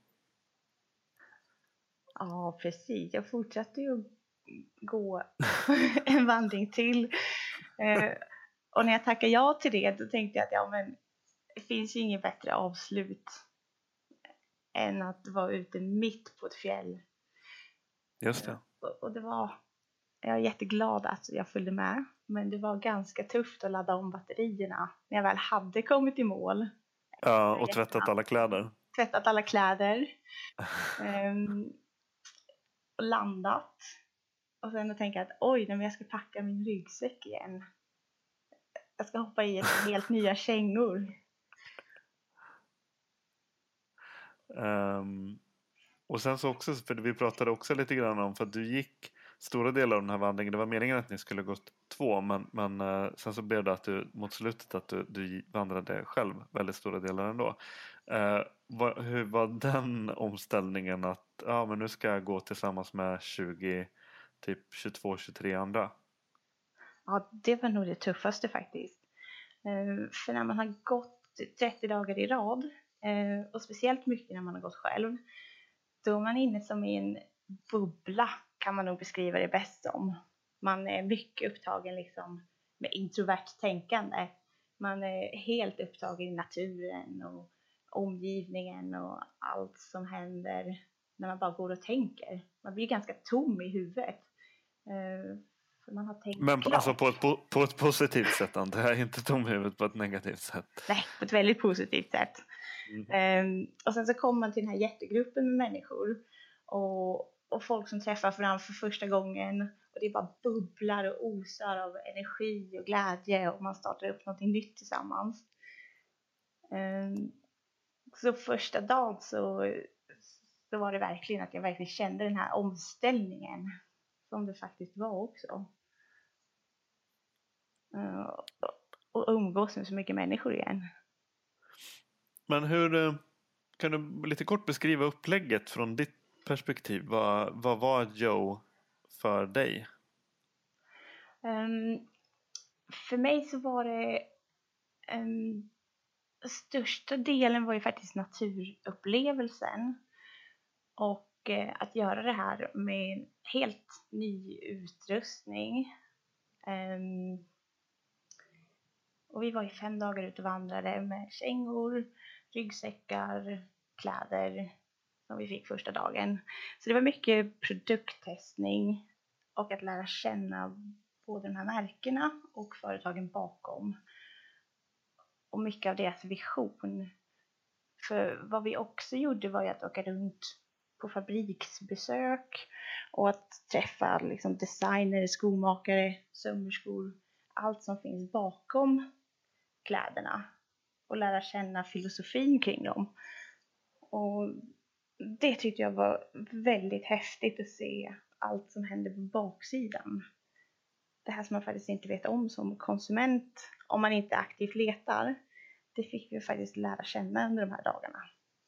S15: Ja, precis. Jag fortsatte ju gå en vandring till. Eh, och när jag tackade ja till det, då tänkte jag att ja, men det finns ju inget bättre avslut än att vara ute mitt på ett fjäll.
S4: Just det.
S15: Och, och det var, jag är jätteglad att jag följde med. Men det var ganska tufft att ladda om batterierna när jag väl hade kommit i mål.
S4: Ja, och tvättat alla kläder.
S15: Tvättat alla kläder. um, och landat. Och sen tänka att oj, när jag ska packa min ryggsäck igen. Jag ska hoppa i ett helt nya kängor.
S4: Um, och sen så också, för vi pratade också lite grann om, för att du gick stora delar av den här vandringen. Det var meningen att ni skulle gå två, men, men uh, sen så blev det att du mot slutet att du, du vandrade själv väldigt stora delar ändå. Uh, vad, hur var den omställningen att ja, men nu ska jag gå tillsammans med tjugo, typ tjugotvå tjugotre andra?
S15: Ja, det var nog det tuffaste faktiskt. Uh, för när man har gått trettio dagar i rad, uh, och speciellt mycket när man har gått själv, då är man inne som i en bubbla, kan man nog beskriva det bäst som. Man är mycket upptagen liksom med introvert tänkande. Man är helt upptagen i naturen och omgivningen och allt som händer när man bara går och tänker. Man blir ganska tom i huvudet. För man har tänkt
S4: Men
S15: klart.
S4: Alltså på ett, på, på ett positivt sätt, det är inte tom i huvudet på ett negativt sätt.
S15: Nej, på ett väldigt positivt sätt. Mm. Och sen så kommer man till den här jättegruppen med människor. Och, och folk som träffar varandra för första gången. Och det bara bubblar och osar av energi och glädje. Och man startar upp något nytt tillsammans. Um, så första dagen så, så var det verkligen att jag verkligen kände den här omställningen. Som det faktiskt var också. Uh, och umgås med så mycket människor igen.
S4: Men hur, kan du lite kort beskriva upplägget från ditt perspektiv? Vad, vad var Joe för dig?
S15: Um, för mig så var det um, största delen var ju faktiskt naturupplevelsen. Och uh, att göra det här med en helt ny utrustning. Um, och vi var ju fem dagar ute och vandrade med kängor, ryggsäckar, kläder som vi fick första dagen. Så det var mycket produkttestning och att lära känna både de här märkena och företagen bakom. Och mycket av deras vision. För vad vi också gjorde var ju att åka runt på fabriksbesök och att träffa liksom designer, skomakare, sömmerskor, allt som finns bakom kläderna och lära känna filosofin kring dem. Och det tyckte jag var väldigt häftigt att se allt som händer på baksidan. Det här som man faktiskt inte vet om som konsument om man inte aktivt letar. Det fick vi faktiskt lära känna under de här dagarna.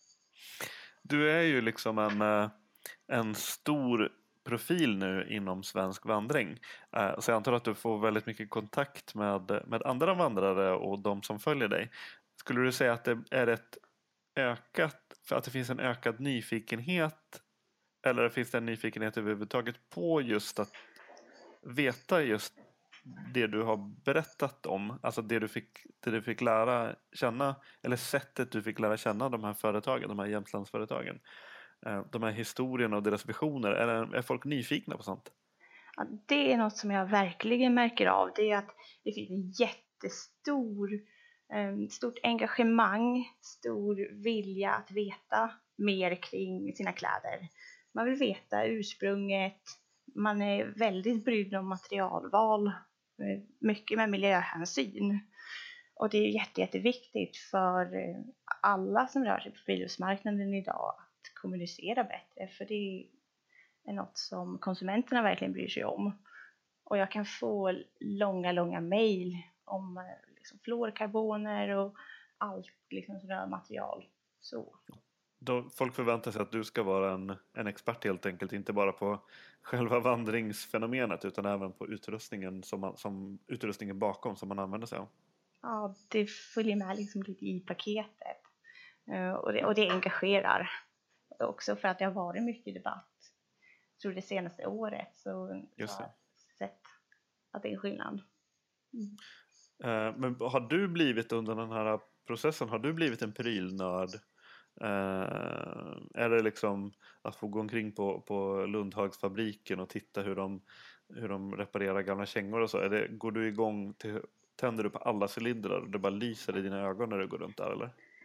S4: Du är ju liksom en, en stor profil nu inom svensk vandring. Så jag antar att du får väldigt mycket kontakt med, med andra vandrare och de som följer dig. Skulle du säga att det är ett ökat, för att det finns en ökad nyfikenhet, eller finns det en nyfikenhet överhuvudtaget på just att veta just det du har berättat om, alltså det du fick, det du fick lära känna, eller sättet du fick lära känna de här företagen, de här Jämtlandsföretagen, de här historierna och deras visioner, är, är folk nyfikna på sånt?
S15: Ja, det är något som jag verkligen märker av, det är att det finns en jättestor stort engagemang, stor vilja att veta mer kring sina kläder. Man vill veta ursprunget, man är väldigt brydd om materialval, mycket med miljöhänsyn. Och det är jätte, jätteviktigt för alla som rör sig på friluftsmarknaden idag att kommunicera bättre, för det är något som konsumenterna verkligen bryr sig om. Och jag kan få långa, långa mejl om liksom fluorkarboner och allt liksom som rör material. Så.
S4: Då folk förväntar sig att du ska vara en, en expert helt enkelt, inte bara på själva vandringsfenomenet utan även på utrustningen som, man, som utrustningen bakom som man använder sig av.
S15: Ja, det följer med liksom lite i paketet. Uh, och, det, och det engagerar. Också för att det har varit mycket debatt. Jag tror det senaste året så
S4: Just det.
S15: har jag sett att det är en skillnad. Mm.
S4: Uh, men har du blivit under den här processen, har du blivit en prylnörd? Uh, är det liksom att få gå omkring på, på Lundhagsfabriken och titta hur de, hur de reparerar gamla kängor och så? Är det, går du igång till, tänder du på alla cylindrar och det bara lyser i dina ögon när du går runt där, eller?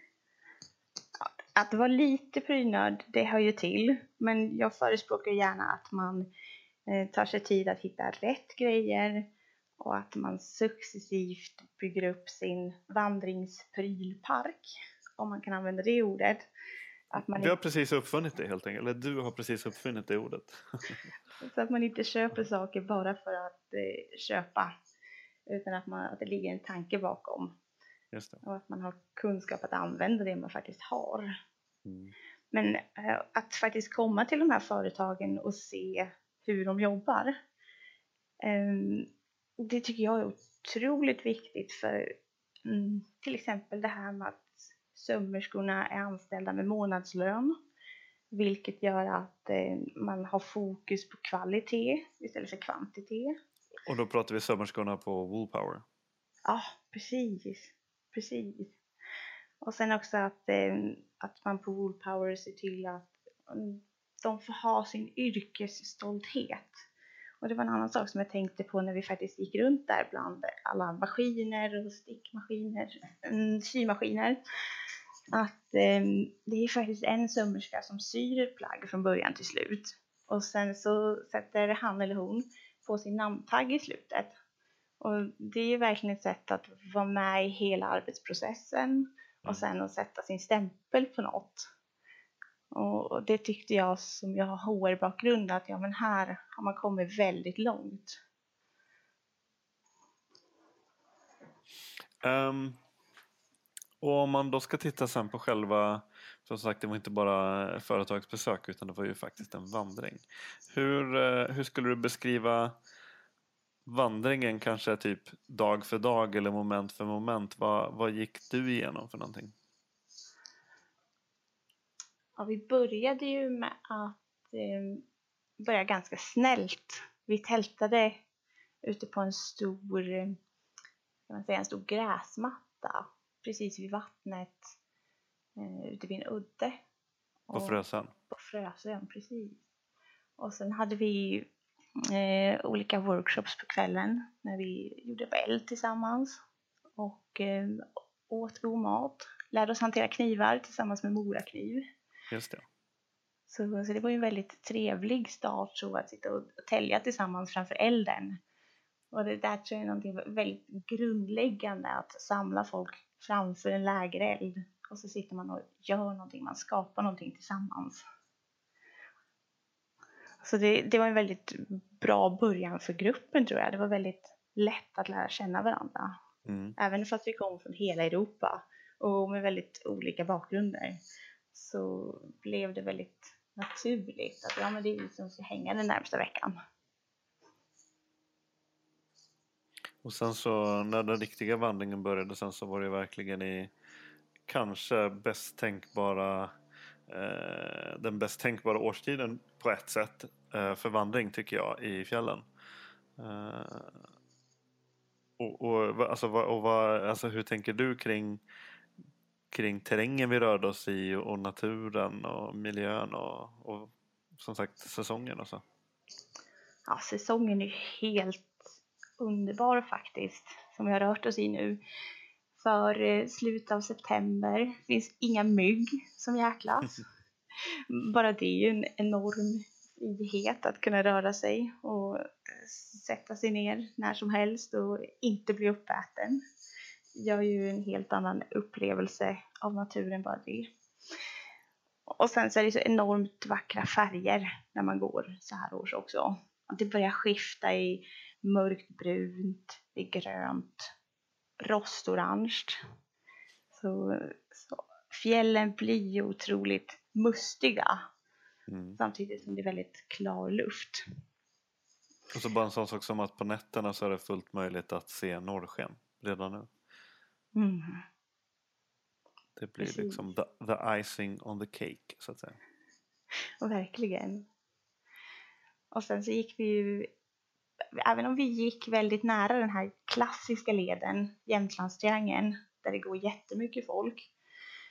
S15: Att vara lite prydnad, det hör ju till. Men jag förespråkar gärna att man eh, tar sig tid att hitta rätt grejer. Och att man successivt bygger upp sin vandringsprylpark. Om man kan använda det ordet. Att man
S4: Vi har precis uppfunnit det helt enkelt. Eller du har precis uppfunnit det ordet.
S15: Så att man inte köper saker bara för att eh, köpa. Utan att, man, att det ligger en tanke bakom.
S4: Just det.
S15: Och att man har kunskap att använda det man faktiskt har.
S4: Mm.
S15: Men äh, att faktiskt komma till de här företagen och se hur de jobbar. Ähm, det tycker jag är otroligt viktigt. För mm, till exempel det här med att sömmerskorna är anställda med månadslön. Vilket gör att äh, man har fokus på kvalitet istället för kvantitet.
S4: Och då pratar vi sömmerskorna på Woolpower.
S15: Ja, precis. Precis. Och sen också att, eh, att man på Woolpower ser till att um, de får ha sin yrkesstolthet. Och det var en annan sak som jag tänkte på när vi faktiskt gick runt där bland alla maskiner och stickmaskiner, um, symaskiner. Att eh, det är faktiskt en sömmerska som syr ett plagg från början till slut. Och sen så sätter han eller hon på sin namntagg i slutet. Och det är ju verkligen ett sätt att vara med i hela arbetsprocessen och sen att sätta sin stämpel på något. Och det tyckte jag, som jag har H R-bakgrund, att ja, men här har man kommit väldigt långt.
S4: Um, och om man då ska titta sen på själva, som sagt det var inte bara företagsbesök utan det var ju faktiskt en vandring. Hur, hur skulle du beskriva vandringen, kanske typ dag för dag eller moment för moment? Vad, vad gick du igenom för någonting?
S15: Ja, vi började ju med att eh, börja ganska snällt. Vi tältade ute på en stor, kan man säga, en stor gräsmatta precis vid vattnet eh, ute vid en udde.
S4: På Frösön?
S15: På Frösön, precis. Och sen hade vi Eh, olika workshops på kvällen när vi gjorde väl tillsammans och eh, åt god mat, lärde oss hantera knivar tillsammans med morakniv.
S4: Just det.
S15: Så, så det var ju en väldigt trevlig start, så att sitta och, och tälja tillsammans framför elden. Och det där tror jag är någonting väldigt grundläggande, att samla folk framför en lägereld och så sitter man och gör någonting, man skapar någonting tillsammans. Så det, det var en väldigt bra början för gruppen, tror jag. Det var väldigt lätt att lära känna varandra.
S4: Mm.
S15: Även fast vi kom från hela Europa och med väldigt olika bakgrunder, så blev det väldigt naturligt att ja, men det är vi som ska hänga den närmsta veckan.
S4: Och sen så när den riktiga vandringen började, sen så var det verkligen i kanske bäst tänkbara eh, den bäst tänkbara årstiden på ett sätt eh, för vandring, tycker jag, i fjällen. Eh, och, och, alltså, och vad, alltså, hur tänker du kring kring terrängen vi rörde oss i och naturen och miljön och, och som sagt säsongen och så?
S15: Ja, säsongen är helt underbar faktiskt, som vi har rört oss i nu. För eh, slutet av september finns inga mygg som jäklas. Bara det är ju en enorm frihet att kunna röra sig och sätta sig ner när som helst och inte bli uppäten. Gör ju en helt annan upplevelse av naturen, bara det. Och sen så är det så enormt vackra färger när man går så här års också. Att det börjar skifta i mörkt brunt, i grönt, rostorange. Så, så fjällen blir ju otroligt mustiga. Mm. Samtidigt som det är väldigt klar luft.
S4: Och så bara en sån sak som att på nätterna så är det fullt möjligt att se norrsken redan nu.
S15: Mm.
S4: Det blir
S15: Precis.
S4: liksom the, the icing on the cake, så att säga.
S15: Och verkligen. Och sen så gick vi ju, även om vi gick väldigt nära den här klassiska leden, Jämtlandstriangeln, där det går jättemycket folk,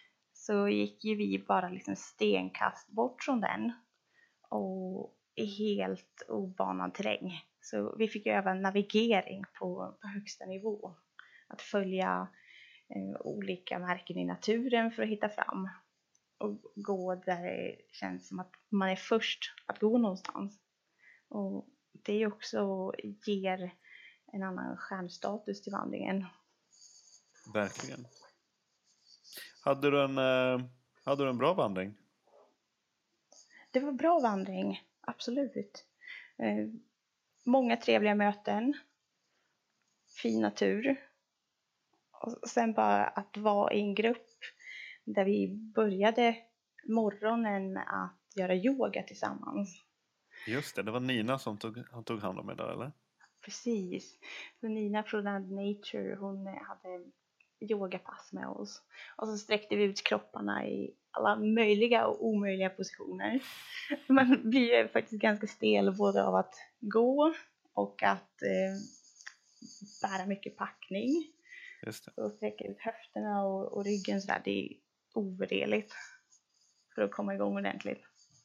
S15: så gick ju vi bara liksom stenkast bort från den och i helt obanad terräng. Så vi fick öva navigering på, på högsta nivå. Att följa eh, olika märken i naturen för att hitta fram. Och gå där det känns som att man är först att gå någonstans. Och det också ger en annan stjärnstatus till vandringen.
S4: Verkligen. Hade du en, eh, hade du en bra vandring?
S15: Det var bra vandring, absolut. Eh, många trevliga möten. Fin natur. Och sen bara att vara i en grupp där vi började morgonen med att göra yoga tillsammans.
S4: Just det, det var Nina som tog, han tog hand om er där, eller?
S15: Precis. Så Nina från And Nature, hon hade yogapass med oss. Och så sträckte vi ut kropparna i alla möjliga och omöjliga positioner. Man blir ju faktiskt ganska stel både av att gå och att eh, bära mycket packning.
S4: Just det.
S15: Och sträcka ut höfterna och, och ryggen så där. Det är ovärderligt för att komma igång ordentligt.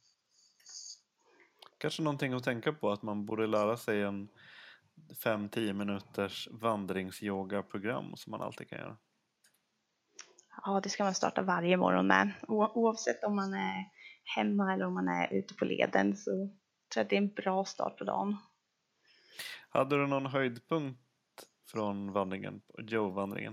S4: Kanske någonting att tänka på, att man borde lära sig en fem till tio minuters vandringsyoga-program som man alltid kan göra.
S15: Ja, det ska man starta varje morgon med. O- oavsett om man är hemma eller om man är ute på leden, så tror jag att det är en bra start på dagen.
S4: Hade du någon höjdpunkt från vandringen, Joe-vandringen?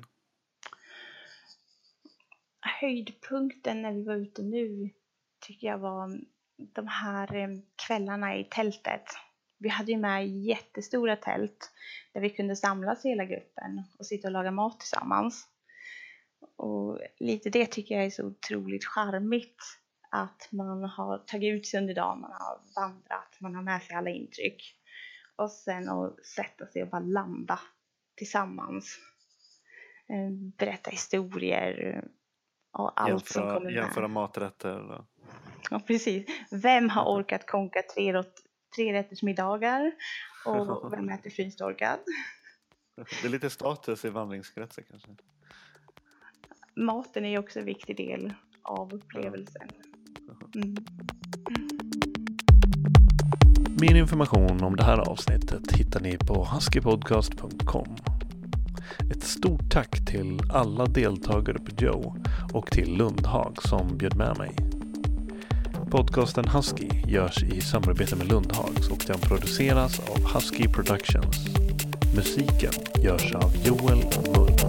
S15: Höjdpunkten när vi var ute nu tycker jag var de här kvällarna i tältet. Vi hade ju med jättestora tält där vi kunde samlas hela gruppen och sitta och laga mat tillsammans. Och lite det tycker jag är så otroligt charmigt, att man har tagit ut sig under dagen, man har vandrat, man har med sig alla intryck. Och sen att sätta sig och bara landa tillsammans. Berätta historier och allt jämföra, som kommer med.
S4: Jämföra maträtter. Då.
S15: Ja, precis. Vem har orkat konka tre, rot- tre rätters middagar och vem äter finstorkad?
S4: Det är lite status i vandringskretsar kanske.
S15: Maten är ju också en viktig del av upplevelsen. Mm.
S4: Mer information om det här avsnittet hittar ni på huskypodcast punkt com. Ett stort tack till alla deltagare på Joe och till Lundhag som bjöd med mig. Podcasten Husky görs i samarbete med Lundhags och den produceras av Husky Productions. Musiken görs av Joel Mull.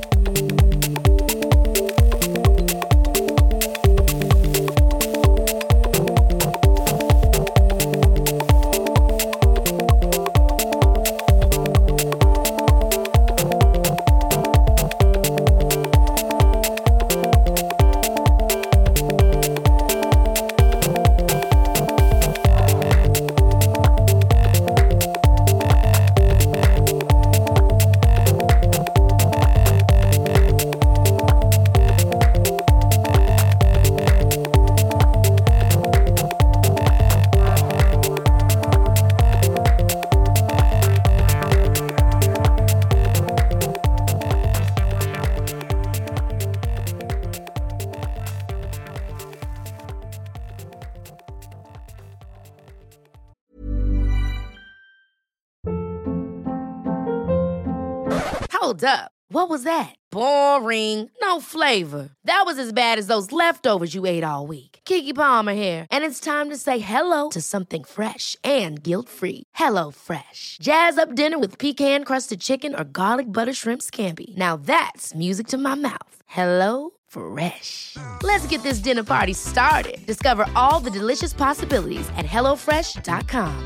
S3: Hold up. What was that? Boring. No flavor. That was as bad as those leftovers you ate all week. Keke Palmer here, and it's time to say hello to something fresh and guilt-free. Hello Fresh. Jazz up dinner with pecan-crusted chicken or garlic butter shrimp scampi. Now that's music to my mouth. Hello Fresh. Let's get this dinner party started. Discover all the delicious possibilities at hello fresh dot com.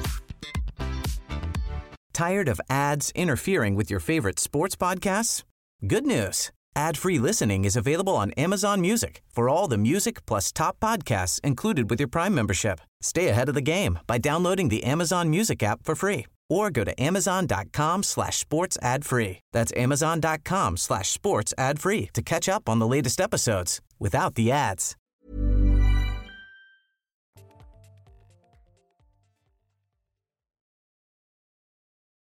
S16: Tired of ads interfering with your favorite sports podcasts? Good news. Ad-free listening is available on Amazon Music for all the music plus top podcasts included with your Prime membership. Stay ahead of the game by downloading the Amazon Music app for free or go to amazon.com slash sports ad free. That's amazon.com slash sports ad free to catch up on the latest episodes without the ads.